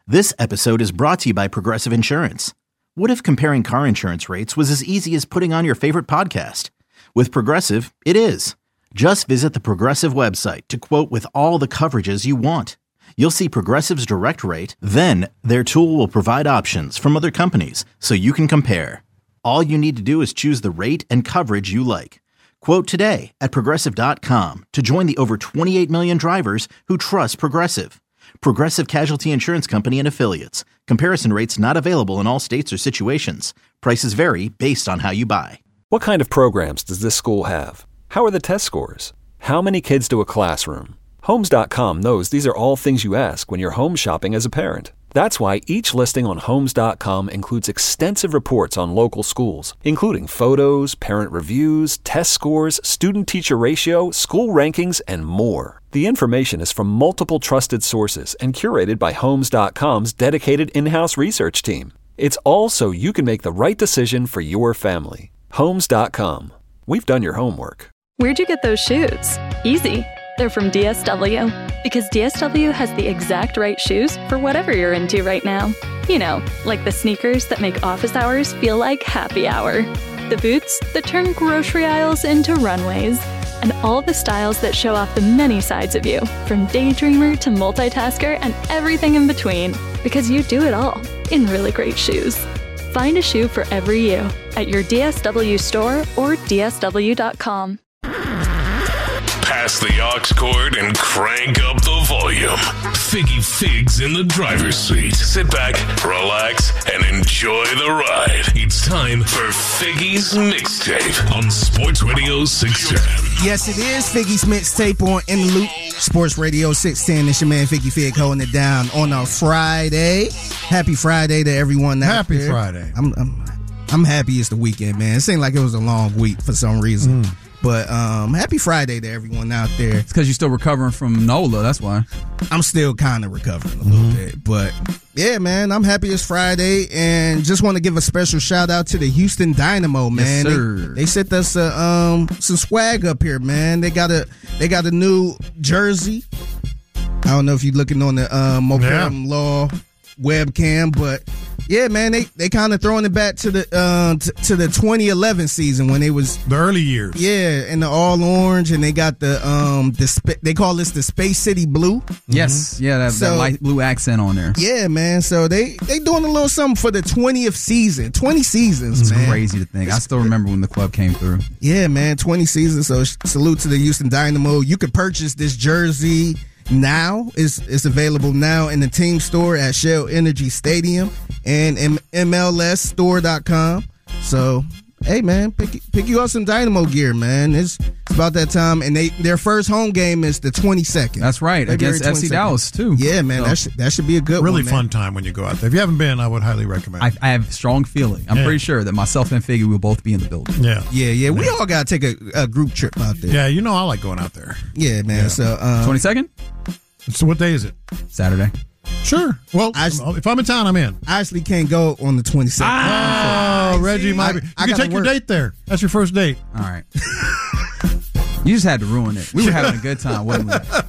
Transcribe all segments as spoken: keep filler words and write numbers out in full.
This episode is brought to you by Progressive Insurance. What if comparing car insurance rates was as easy as putting on your favorite podcast? With Progressive, it is. Just visit the Progressive website to quote with all the coverages you want. You'll see Progressive's direct rate, then their tool will provide options from other companies so you can compare. All you need to do is choose the rate and coverage you like. Quote today at Progressive dot com to join the over twenty-eight million drivers who trust Progressive. Progressive Casualty Insurance Company and Affiliates. Comparison rates not available in all states or situations. Prices vary based on how you buy. What kind of programs does this school have? How are the test scores? How many kids do a classroom? Homes dot com knows these are all things you ask when you're home shopping as a parent. That's why each listing on Homes dot com includes extensive reports on local schools, including photos, parent reviews, test scores, student-teacher ratio, school rankings, and more. The information is from multiple trusted sources and curated by Homes dot com's dedicated in-house research team. It's all so you can make the right decision for your family. Homes dot com. We've done your homework. Where'd you get those shoes? Easy. They're from D S W. Because D S W has the exact right shoes for whatever you're into right now. You know, like the sneakers that make office hours feel like happy hour. The boots that turn grocery aisles into runways. And all the styles that show off the many sides of you, from daydreamer to multitasker and everything in between. Because you do it all in really great shoes. Find a shoe for every you at your D S W store or D S W dot com. Pass the aux cord and crank up the volume. Figgy Figs in the driver's seat. Sit back, relax, and enjoy the ride. It's time for Figgy's Mixtape on Sports Radio six ten. Yes, it is Figgy's Mixtape on In the Loop. Sports Radio six ten. It's your man Figgy Fig holding it down on a Friday. Happy Friday to everyone out Happy there. Friday. I'm, I'm I'm happy it's the weekend, man. It seemed like it was a long week for some reason. Mm. But um, happy Friday to everyone out there. It's because you're still recovering from NOLA, that's why. I'm still kind of recovering a little mm-hmm. bit. But, yeah, man, I'm happy it's Friday. And just want to give a special shout-out to the Houston Dynamo, man. Yes, sir. They, they sent us uh, um, some swag up here, man. They got a they got a new jersey. I don't know if you're looking on the uh, Mopedum yeah. Law webcam, but... Yeah, man, they they kind of throwing it back to the uh, t- to the twenty eleven season when they was the early years. Yeah, and the all orange, and they got the um the sp- they call this the Space City Blue. Yes, mm-hmm. yeah, that, so, that light blue accent on there. Yeah, man. So they they doing a little something for the twentieth season, twenty seasons. It's man. Crazy to think. I still remember when the club came through. Yeah, man, twenty seasons. So salute to the Houston Dynamo. You can purchase this jersey now. It's, it's available now in the team store at Shell Energy Stadium and M L S store dot com. So, hey, man, pick, pick you up some Dynamo gear, man. It's, it's about that time. And they their first home game is the twenty-second. That's right, February against F C Dallas, too. Yeah, man, so, that, should, that should be a good really one, Really fun time when you go out there. If you haven't been, I would highly recommend I, it. I have a strong feeling. I'm yeah. pretty sure that myself and Figgy will both be in the building. Yeah. Yeah, yeah. We yeah. all got to take a, a group trip out there. Yeah, you know I like going out there. Yeah, man. Yeah. So um, twenty-second? So what day is it? Saturday. Sure. Well, I, if I'm in town, I'm in. I actually can't go on the twenty-second. Oh, Reggie might be. You I can take work. your date there. That's your first date. All right. You just had to ruin it. We were having a good time, wasn't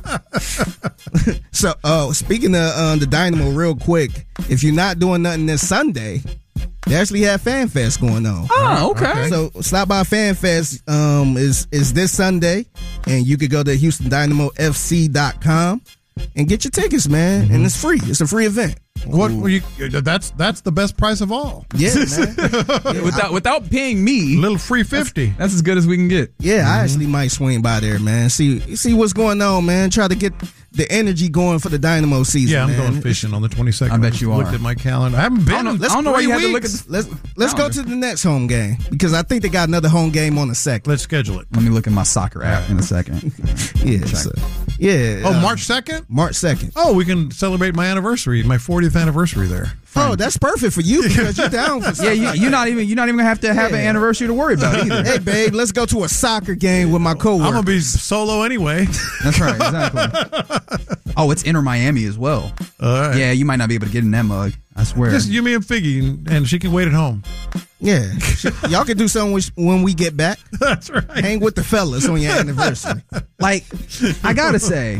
we? So, uh, speaking of uh, the Dynamo real quick, if you're not doing nothing this Sunday, they actually have Fan Fest going on. Oh, okay. okay. So stop by Fan Fest um, is, is this Sunday, and you could go to Houston Dynamo F C dot com and get your tickets, man. Mm-hmm. And it's free. It's a free event. What were you? That's that's the best price of all. Yeah, man. Yeah, without I, without paying me, a little free fifty. That's, that's as good as we can get. Yeah, mm-hmm. I actually might swing by there, man. See see what's going on, man. Try to get the energy going for the Dynamo season. Yeah, I'm man. going fishing on the twenty-second. I bet you I looked are. At my calendar. I haven't been. I don't know, I don't know why you had to look at this. Let's let's go to the next home game because I think they got another home game on the second. Let's schedule it. Let me look at my soccer app in a second. yeah, so, yeah. Oh, uh, March second. March second. Oh, we can celebrate my anniversary, my fortieth anniversary there. Oh, that's perfect for you because you're down for yeah. You, you're not even you're not even gonna have to have yeah. an anniversary to worry about either. Hey, babe, let's go to a soccer game with my coworker. I'm gonna be solo anyway. That's right, exactly. Oh, it's Inter Miami as well. All right. Yeah, you might not be able to get in that mug. I swear. Just you, me, and Figgy, and she can wait at home. Yeah. Y'all can do something with, when we get back. That's right. Hang with the fellas on your anniversary. Like, I gotta say,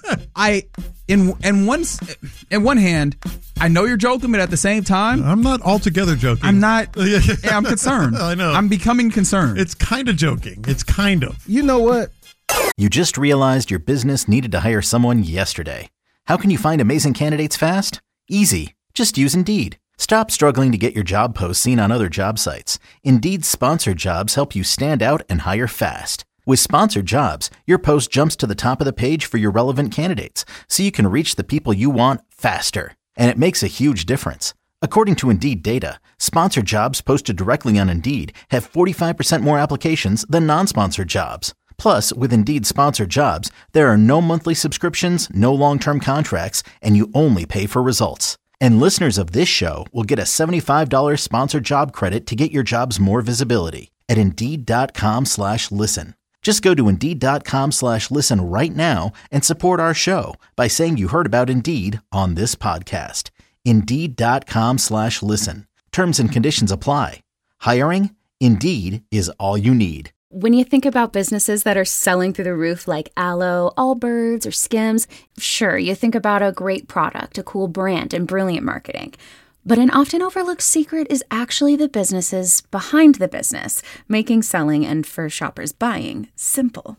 I in in one in one hand, I know you're joking, but at the same time, I'm not altogether joking. I'm not. Yeah, I'm concerned. I know. I'm becoming concerned. It's kind of joking. It's kind of. You know what? You just realized your business needed to hire someone yesterday. How can you find amazing candidates fast? Easy. Just use Indeed. Stop struggling to get your job posts seen on other job sites. Indeed's sponsored jobs help you stand out and hire fast. With sponsored jobs, your post jumps to the top of the page for your relevant candidates, so you can reach the people you want faster. And it makes a huge difference. According to Indeed data, sponsored jobs posted directly on Indeed have forty-five percent more applications than non-sponsored jobs. Plus, with Indeed sponsored jobs, there are no monthly subscriptions, no long-term contracts, and you only pay for results. And listeners of this show will get a seventy-five dollars sponsored job credit to get your jobs more visibility at Indeed.com slash listen. Just go to Indeed.com slash listen right now and support our show by saying you heard about Indeed on this podcast. Indeed.com slash listen. Terms and conditions apply. Hiring? Indeed is all you need. When you think about businesses that are selling through the roof like Aloe, Allbirds, or Skims, sure, you think about a great product, a cool brand, and brilliant marketing. But an often overlooked secret is actually the businesses behind the business, making selling and, for shoppers, buying simple.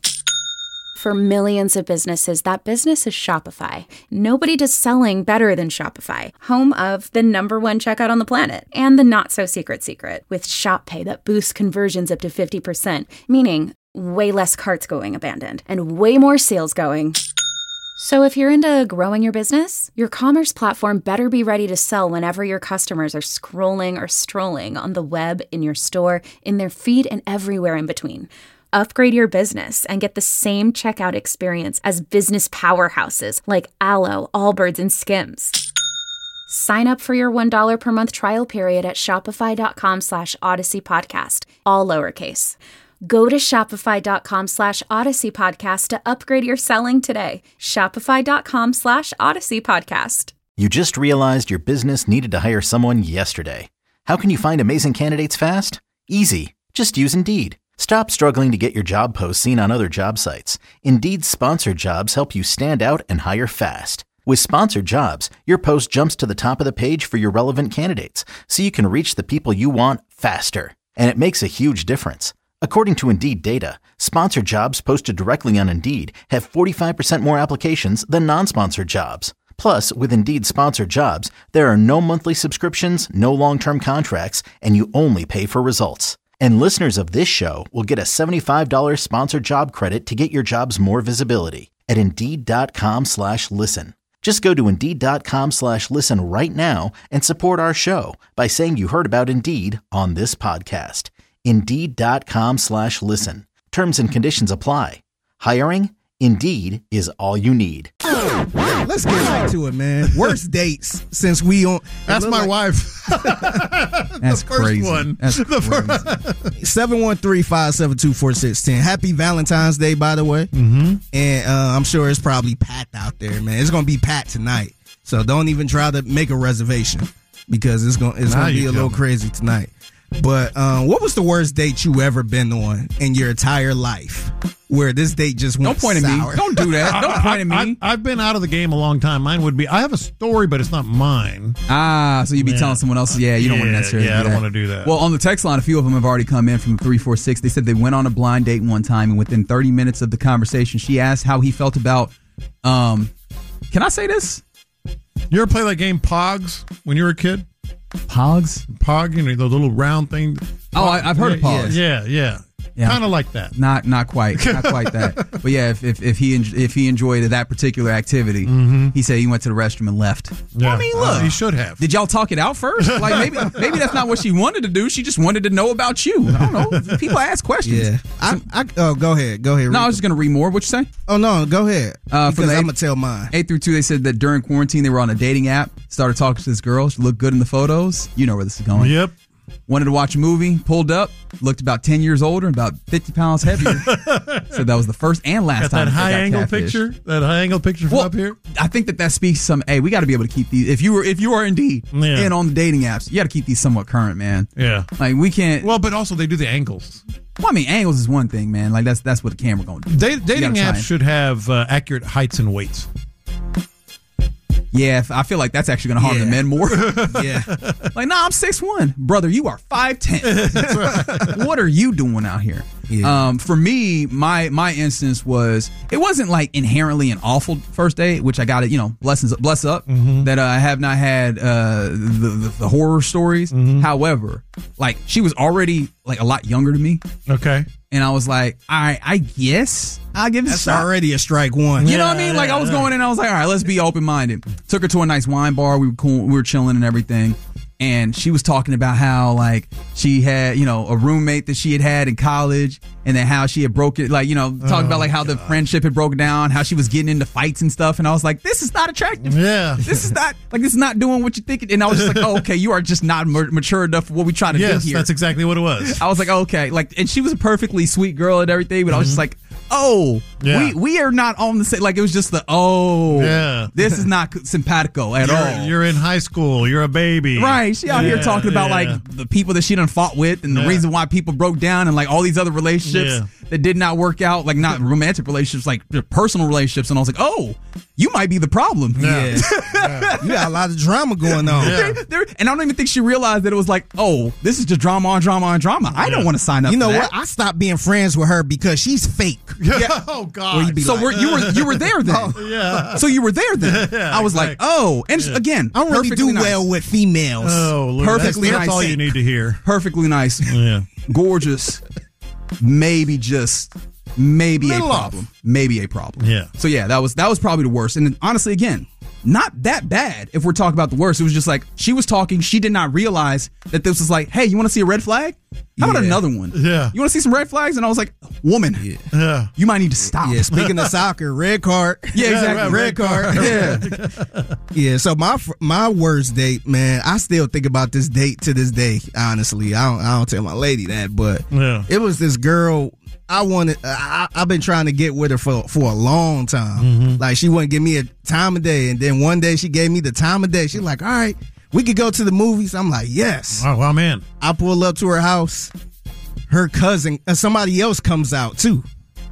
For millions of businesses, that business is Shopify. Nobody does selling better than Shopify, home of the number one checkout on the planet and the not-so-secret secret with Shop Pay that boosts conversions up to fifty percent, meaning way less carts going abandoned and way more sales going. So if you're into growing your business, your commerce platform better be ready to sell whenever your customers are scrolling or strolling on the web, in your store, in their feed, and everywhere in between. Upgrade your business and get the same checkout experience as business powerhouses like Aloe, Allbirds, and Skims. Sign up for your one dollar per month trial period at shopify.com slash Odyssey Podcast, all lowercase. Go to shopify.com slash Odyssey Podcast to upgrade your selling today. Shopify.com slash Odyssey Podcast. You just realized your business needed to hire someone yesterday. How can you find amazing candidates fast? Easy. Just use Indeed. Stop struggling to get your job posts seen on other job sites. Indeed's sponsored jobs help you stand out and hire fast. With sponsored jobs, your post jumps to the top of the page for your relevant candidates, so you can reach the people you want faster. And it makes a huge difference. According to Indeed data, sponsored jobs posted directly on Indeed have forty-five percent more applications than non-sponsored jobs. Plus, with Indeed sponsored jobs, there are no monthly subscriptions, no long-term contracts, and you only pay for results. And listeners of this show will get a seventy-five dollars sponsored job credit to get your jobs more visibility at Indeed.com slash listen. Just go to Indeed.com slash listen right now and support our show by saying you heard about Indeed on this podcast. Indeed.com slash listen. Terms and conditions apply. Hiring? Indeed is all you need. Let's get right to it, man. Worst dates since we on. That's my like, wife. That's the first crazy. one. That's the crazy. seven one three, five seven two, four six one zero. Happy Valentine's Day, by the way. Mm-hmm. And uh, I'm sure it's probably packed out there, man. It's going to be packed tonight. So don't even try to make a reservation because it's going it's going to be a little crazy tonight. But um, what was the worst date you ever been on in your entire life? Where this date just went Don't point sour? at me. Don't do that. Don't point at me. I, I've been out of the game a long time. Mine would be, I have a story, but it's not mine. Ah, so you'd be Yeah. telling someone else. Yeah, you don't want to Yeah, necessarily yeah, do I don't that. wanna do that. Well, on the text line, a few of them have already come in from three four six. They said they went on a blind date one time, and within thirty minutes of the conversation, she asked how he felt about, um, can I say this? You ever play that game Pogs when you were a kid? Pogs? Pog, you know, the little round thing. Oh, I, I've heard of Yeah, Pogs. Yeah, yeah. Yeah. Kind of like that. Not not quite, not quite that. But yeah, if if, if he en- if he enjoyed that particular activity, Mm-hmm. he said he went to the restroom and left. Yeah. I mean, look, Uh, he should have. Did y'all talk it out first? Like maybe maybe that's not what she wanted to do. She just wanted to know about you. I don't know. People ask questions. Yeah. I, I, oh, go ahead. Go ahead. No, I Rico. was just gonna read more. What you say? Oh, no. Go ahead. Uh, from because the I'm eight- going to tell mine. Eight through two, they said that during quarantine they were on a dating app. Started talking to this girl. She looked good in the photos. You know where this is going. Yep. Wanted to watch a movie, pulled up, looked about ten years older, about fifty pounds heavier. So that was the first and last got time. That high angle catfished. picture, that high angle picture from well, up here. I think that that speaks some. Hey, we got to be able to keep these. If you were, if you are indeed yeah. in on the dating apps, you got to keep these somewhat current, man. Yeah, like we can't. Well, but also they do the angles. Well, I mean, angles is one thing, man. Like that's that's what the camera going to do. They, dating apps should have uh, accurate heights and weights. Yeah, I feel like that's actually going to harm yeah. the men more. yeah. Like, nah, I'm six one. Brother, you are five ten. Right. What are you doing out here? Yeah. Um, for me, my my instance was, it wasn't like inherently an awful first date, which I got it, you know, blessings, bless up, mm-hmm. that uh, I have not had uh, the, the, the horror stories. Mm-hmm. However, like, she was already like a lot younger than me. Okay. And I was like, all right, I guess I'll give this That's a shot. Already a strike one. You yeah, know what I mean? Like, yeah, I was yeah. going in, I was like, all right, let's be open-minded. Took her to a nice wine bar. We were cool. We were chilling and everything. And she was talking about how, like, she had, you know, a roommate that she had had in college, and then how she had broken, like, you know, talking oh, about, like, how God. the friendship had broken down, how she was getting into fights and stuff. And I was like, this is not attractive. Yeah. This is not, like, this is not doing what you think. And I was just like, oh, okay, you are just not mature enough for what we try to yes, do here. That's exactly what it was. I was like, okay. Like, and she was a perfectly sweet girl and everything, but mm-hmm. I was just like, oh, yeah. we we are not on the same. Like, it was just the, oh, yeah. this is not simpatico at you're, all. You're in high school. You're a baby. Right. She out yeah, here talking about, yeah. like, the people that she done fought with and the yeah. reason why people broke down and, like, all these other relationships yeah. that did not work out. Like, not romantic relationships, like personal relationships. And I was like, oh, you might be the problem. Yeah. yeah. yeah. You got a lot of drama going on. Yeah. They're, they're, and I don't even think she realized that it was like, oh, this is just drama on drama on drama. I yeah. don't want to sign up you know for that. what? I stopped being friends with her because she's fake. Yeah. Oh, God. So like, we're, you were you were there then. Oh, yeah. So you were there then. Yeah, I was exactly. like, oh. And yeah. again, I don't really do nice. well with females. Oh, Lord. Perfectly that's, that's nice. all you need to hear. Perfectly nice. Yeah. Gorgeous. Maybe just maybe Little a problem. Off. Maybe a problem. Yeah. So yeah, that was that was probably the worst. And honestly, again, not that bad if we're talking about the worst. It was just like she was talking. She did not realize that this was like, hey, you want to see a red flag? How yeah. about another one? Yeah. You want to see some red flags? And I was like, woman, yeah. yeah. you might need to stop. Yeah. Speaking of soccer, red card. Yeah, exactly. Red, red card. Yeah. yeah. So my my worst date, man, I still think about this date to this day. Honestly, I don't I don't tell my lady that, but yeah. it was this girl. I wanted. I, I've been trying to get with her for for a long time. Mm-hmm. Like, she wouldn't give me a time of day, and then one day she gave me the time of day. She's like, "All right, we could go to the movies." I'm like, "Yes." Oh, well, man. I pull up to her house. Her cousin, uh, somebody else comes out too.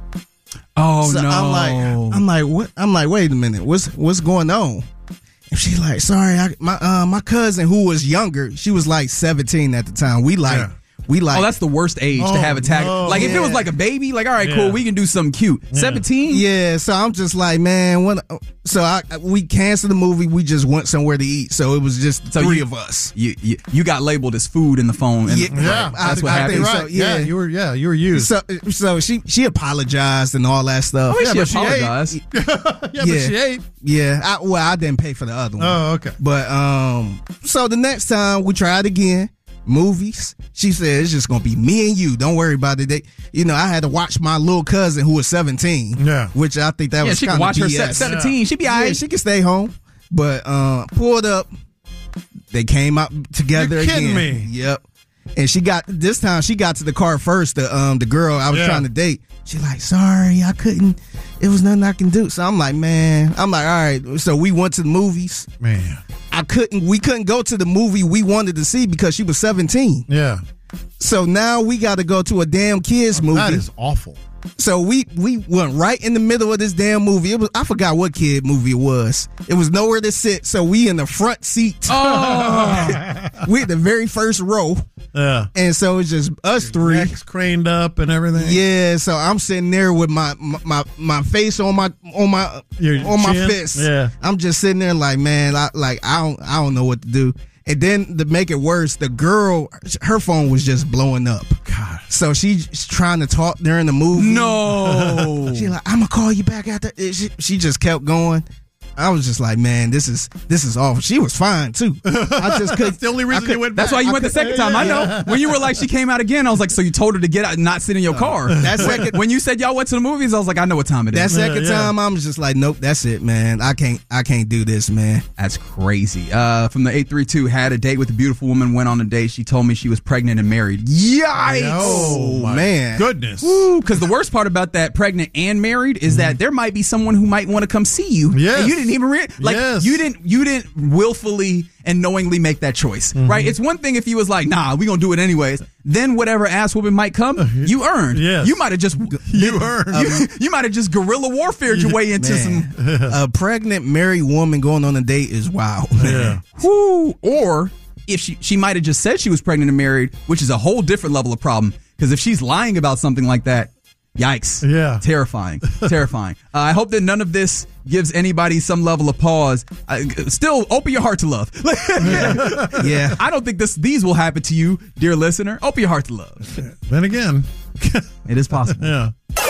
Oh so no! I'm like, I'm like, what? I'm like, wait a minute, what's what's going on? And she's like, sorry, I, my uh, my cousin who was younger, she was like seventeen at the time. We like. Yeah. We like, oh, that's the worst age oh, to have a tag. No. Like, if yeah. it was like a baby, like, all right, yeah. cool, we can do something cute. Yeah. seventeen? Yeah, so I'm just like, man, what? So I we canceled the movie. We just went somewhere to eat. So it was just so three you, of us. You, you you got labeled as food in the phone. And yeah, yeah. that's I, what I happened. Think right. so, yeah. yeah, you were. Yeah, you were used. So so she she apologized and all that stuff. Oh, yeah, she apologized. She yeah, yeah, but she ate. Yeah, I, well, I didn't pay for the other one. Oh, okay. But um, so the next time we tried again. Movies. She said it's just gonna be me and you. Don't worry about it. They, you know, I had to watch my little cousin who was seventeen. Yeah, which I think that yeah, was she kind can watch of her seventeen. Yeah. She'd be all right. Yeah, she can stay home. But uh, pulled up. They came out together You're kidding again. me. Yep. And she got this time. She got to the car first. The um the girl I was yeah. trying to date. She like, sorry, I couldn't. It was nothing I can do. So I'm like, man. I'm like, all right. So we went to the movies. Man. I couldn't, we couldn't go to the movie we wanted to see because she was seventeen. Yeah. So now we got to go to a damn kids movie. That is awful. So we we went right in the middle of this damn movie. It was I forgot what kid movie it was. It was nowhere to sit. So we in the front seat. Oh. We at the very first row. Yeah. And so it's just us three. Necks craned up and everything. Yeah. So I'm sitting there with my my my, my face on my on my Your on my chin? fist. Yeah. I'm just sitting there like, man, I, like I don't I don't know what to do. And then to make it worse, the girl, her phone was just blowing up. God. So she's trying to talk during the movie. No. She's like, I'm going to call you back after. She, she just kept going. I was just like, man, this is this is awful. She was fine too. I just couldn't. That's the only reason you went back. That's why you I went the could- second time. I know. Yeah. When you were like, she came out again, I was like, so you told her to get out and not sit in your car. That second- When you said y'all went to the movies, I was like, I know what time it That is. second Yeah, yeah. time, I was just like, nope, that's it, man. I can't I can't do this, man. That's crazy. Uh, from the eight three two, had a date with a beautiful woman, went on a date. She told me she was pregnant and married. Yikes! Oh, my man. goodness. Because the worst part about that pregnant and married is that there might be someone who might want to come see you. Yes. And you didn't even re- like Yes. you didn't you didn't willfully and knowingly make that choice, Mm-hmm. right? It's one thing if you was like, nah, we gonna do it anyways. Then whatever ass whooping might come, you earned. Yes. You might have just You earned. You, you might have just guerrilla warfared your way into some. Man, a pregnant married woman going on a date is wild. Yeah. Whoo. Or if she she might have just said she was pregnant and married, which is a whole different level of problem. Because if she's lying about something like that, yikes. Yeah. Terrifying. Terrifying. Uh, I hope that none of this gives anybody some level of pause. Uh, still, open your heart to love. Yeah. I don't think this these will happen to you, dear listener. Open your heart to love. Then again, It is possible. yeah.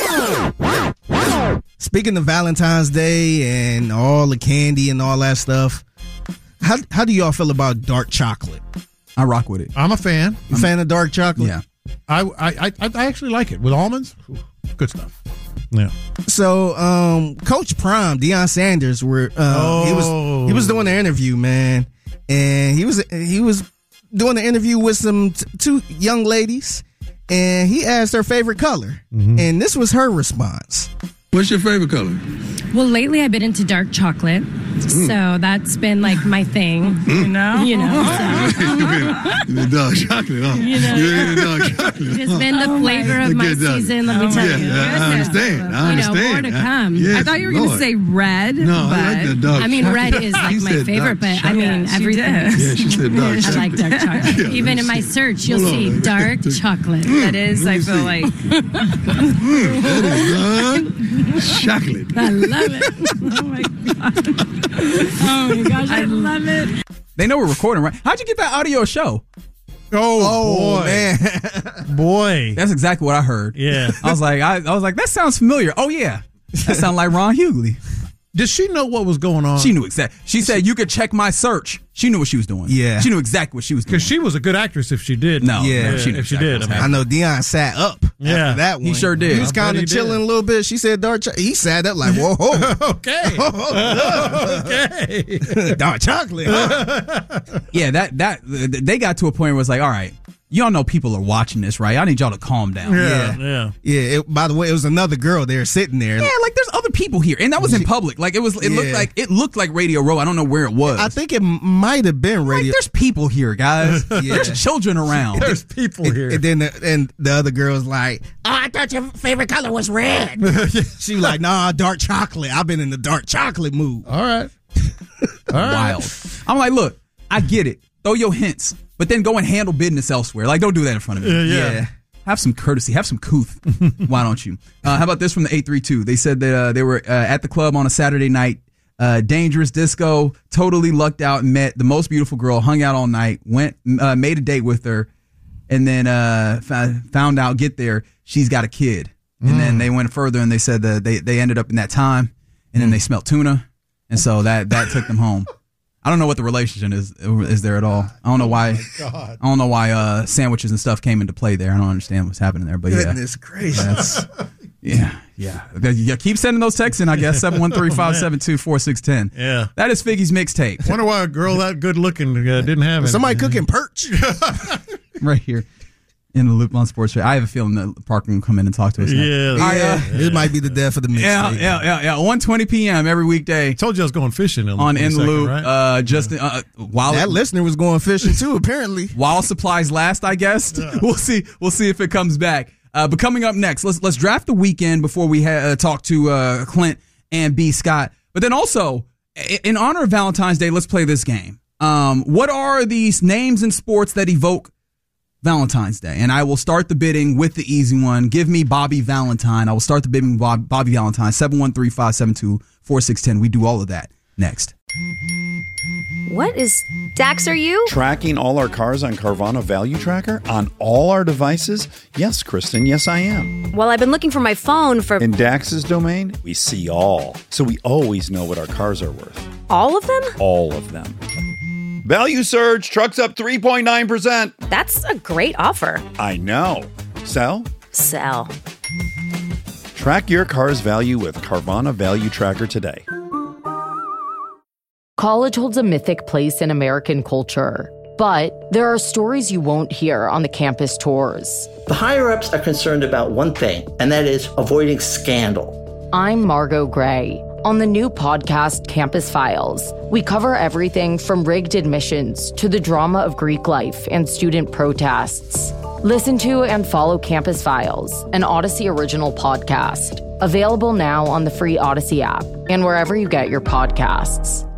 Speaking of Valentine's Day and all the candy and all that stuff, how how do y'all feel about dark chocolate? I rock with it. I'm a fan. You fan of dark chocolate? Yeah. I, I, I, I actually like it with almonds. Ooh, good stuff. Yeah. So, um, Coach Prime, Deion Sanders, were uh, he was he was doing an interview, man, and he was he was doing an interview with some t- two young ladies, and he asked their favorite color, and this was her response. What's your favorite color? Well, lately I've been into dark chocolate, so that's been like my thing. You know, you know. You been dark chocolate, huh? You know. You been into dark chocolate. It's been the flavor of my Good, uh, season. Let me tell yeah, you. yeah, I understand. I You know, understand. more to come. Yes, I thought you were going to Lord. say red. No, but I like that dark I mean, chocolate. red is like She my said favorite, dark but I chocolate. mean, she everything. did. Yeah, she said dark I chocolate. like dark chocolate. Yeah, Even in my let's see. search, you'll Hold see on. dark chocolate. That is, I feel like. That is dark chocolate. I love it. Oh my god. Oh my gosh, I love it. They know we're recording, right? How'd you get that audio show? Oh, boy. man. Boy. That's exactly what I heard. Yeah. I was like, I, I was like, that sounds familiar. Oh yeah, that sounds like Ron Hughley. Did she know what was going on? She knew exactly. She said you could check my search. She knew what she was doing. Yeah. she knew exactly what she was doing. Because she was a good actress if she did. No, Yeah. no, she knew if she exactly did. what I was I know Deion sat up Yeah. after that one. He sure did. He was I bet kind he of chilling did. a little bit. She said dark chocolate. He sat up like, whoa, Okay. okay. dark chocolate. Huh? Yeah, that that they got to a point where it was like, all right, y'all know people are watching this, right? I need y'all to calm down. Yeah. Yeah. Yeah. It, by the way, it was another girl there sitting there. Yeah, like there's other people here, and that was in public. Like it was, it looked Yeah. like it looked like Radio Row. I don't know where it was. I think it might have been like radio. there's people here, guys. Yeah. There's children around. There's people And, here. and then the, and the other girl was like, "Oh, I thought your favorite color was red." She was like, "Nah, dark chocolate. I've been in the dark chocolate mood." All right. All right. Wild. I'm like, look, I get it. Throw your hints, but then go and handle business elsewhere. Like, don't do that in front of me. Yeah, yeah. Yeah. Have some courtesy. Have some couth. Why don't you? Uh, how about this from the eight three two? They said that uh, they were uh, at the club on a Saturday night. Uh, dangerous disco. Totally lucked out and met the most beautiful girl. Hung out all night. Went, uh, made a date with her, and then uh, f- found out. Get there, she's got a kid. And Mm. then they went further and they said that they they ended up in that time, and then they smelled tuna, and so that that took them home. I don't know what the relationship is is there at all. I don't know why. I don't know why uh, sandwiches and stuff came into play there. I don't understand what's happening there. But yeah, Goodness gracious. that's yeah, yeah. Yeah, keep sending those texts in. I guess seven one three five seven two four six one zero. Yeah. That is Figgy's mixtape Wonder why a girl that good looking uh, didn't have it. Somebody cooking perch. right here in the Loop on Sports. I have a feeling that Parker will come in and talk to us. next. Yeah. All right, uh, Yeah, it might be the death of the mixtape. yeah, yeah, yeah, yeah. one twenty p.m. every weekday Told you I was going fishing in on the In the Loop. right? Uh, just uh, while That listener was going fishing too, apparently. while supplies last, I guess. We'll see. We'll see if it comes back. Uh, but coming up next, let's let's draft the weekend before we ha- uh, talk to uh, Clint and B. Scott. But then also, i- in honor of Valentine's Day, let's play this game. Um, what are these names in sports that evoke Valentine's Day? And I will start the bidding with the easy one. Give me Bobby Valentine. I will start the bidding with Bob, Bobby Valentine. seven one three five seven two four six one zero. We do all of that next. What is... Dax, are you? Tracking all our cars on Carvana Value Tracker on all our devices? Yes, Kristen, yes, I am. Well, I've been looking for my phone for... In Dax's domain, we see all. So we always know what our cars are worth. All of them? All of them. Value surge, trucks up three point nine percent. That's a great offer. I know. Sell? Sell. Track your car's value with Carvana Value Tracker today. College holds a mythic place in American culture, but there are stories you won't hear on the campus tours. The higher-ups are concerned about one thing, and that is avoiding scandal. I'm Margot Gray. On the new podcast, Campus Files, we cover everything from rigged admissions to the drama of Greek life and student protests. Listen to and follow Campus Files, an Odyssey original podcast. Available now on the free Odyssey app and wherever you get your podcasts.